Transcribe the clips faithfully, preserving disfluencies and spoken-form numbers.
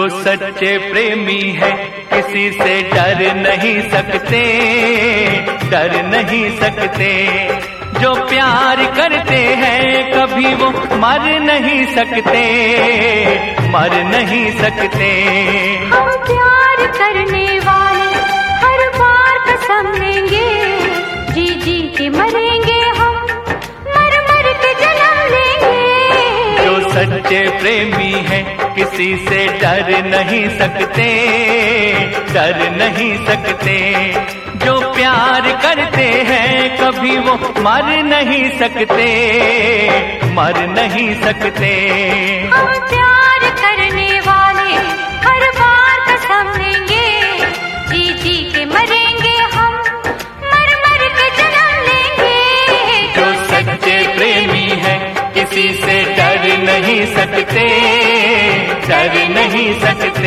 जो सच्चे प्रेमी है किसी से डर नहीं सकते, डर नहीं सकते। जो प्यार करते हैं कभी वो मर नहीं सकते, मर नहीं सकते। हम प्यार करने वाले हर बार कसम लेंगे, जी जी के मरेंगे हम, मर मर के जन्म लेंगे। जो सच्चे प्रेमी है किसी से डर नहीं सकते, डर नहीं सकते। जो प्यार करते हैं कभी वो मर नहीं सकते, मर नहीं सकते। हम प्यार करने वाले हर बार कसम लेंगे, जी जी के मरेंगे हम, मर मर के जन्म लेंगे। जो सच्चे प्रेमी है किसी से डर नहीं सकते, डर नहीं सकते।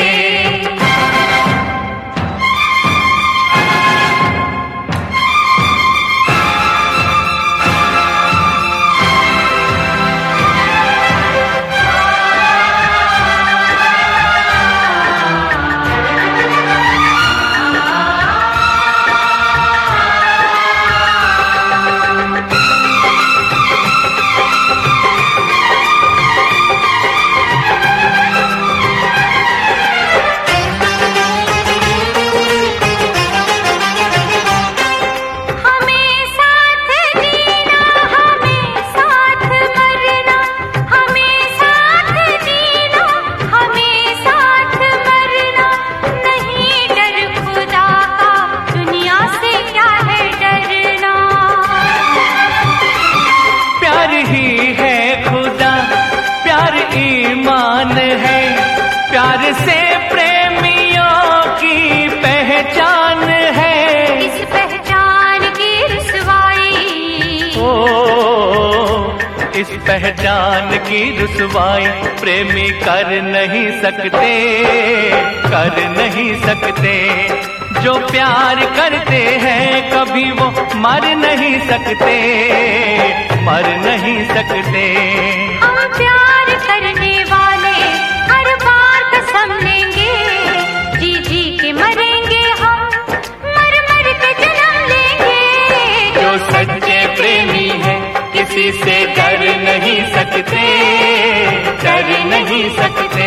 ईमान है प्यार से प्रेमियों की पहचान है, इस पहचान की रुसवाई, ओ इस पहचान की रुसवाई प्रेमी कर नहीं सकते, कर नहीं सकते। जो प्यार करते हैं कभी वो मर नहीं सकते, मर नहीं सकते। हम प्यार करने वाले हर बार कसम लेंगे, जी जी के मरेंगे हम, मर मर के जन्म लेंगे। जो सच्चे प्रेमी है किसी से डर नहीं सकते, डर नहीं सकते।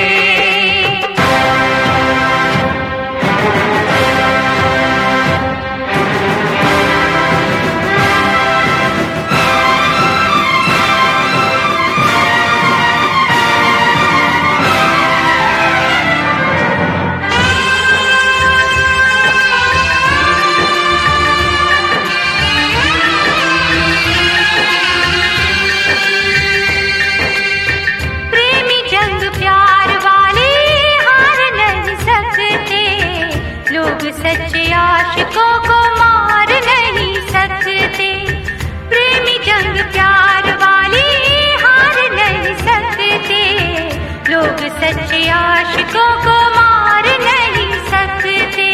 सच्चे आशिकों को मार नहीं सकते, प्रेमी जंग प्यार वाली हार नहीं सकते। लोग सच्चे आशिकों को मार नहीं सकते।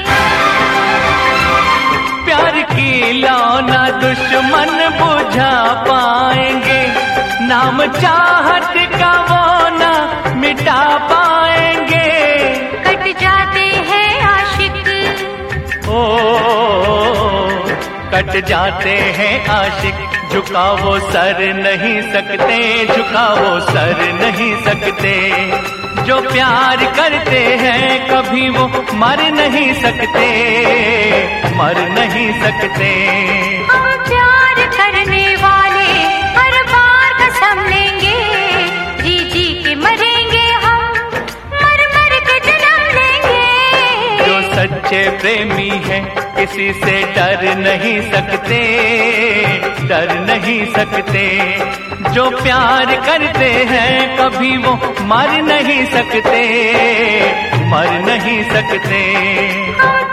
प्यार की लौना दुश्मन बुझा पाएंगे, नाम चाहत का वो ना मिटा पाएंगे। कट जाते हैं ओ कट जाते हैं आशिक, झुका वो सर नहीं सकते, झुका वो सर नहीं सकते। जो प्यार करते हैं कभी वो मर नहीं सकते, मर नहीं सकते। हम प्यार करने वाले हर बार कसम लेंगे, जी जी के मरेंगे हम, मर मर के जन्म लेंगे। जो सच्चे प्रेमी है किसी से डर नहीं सकते, डर नहीं सकते। जो प्यार करते हैं कभी वो मर नहीं सकते, मर नहीं सकते।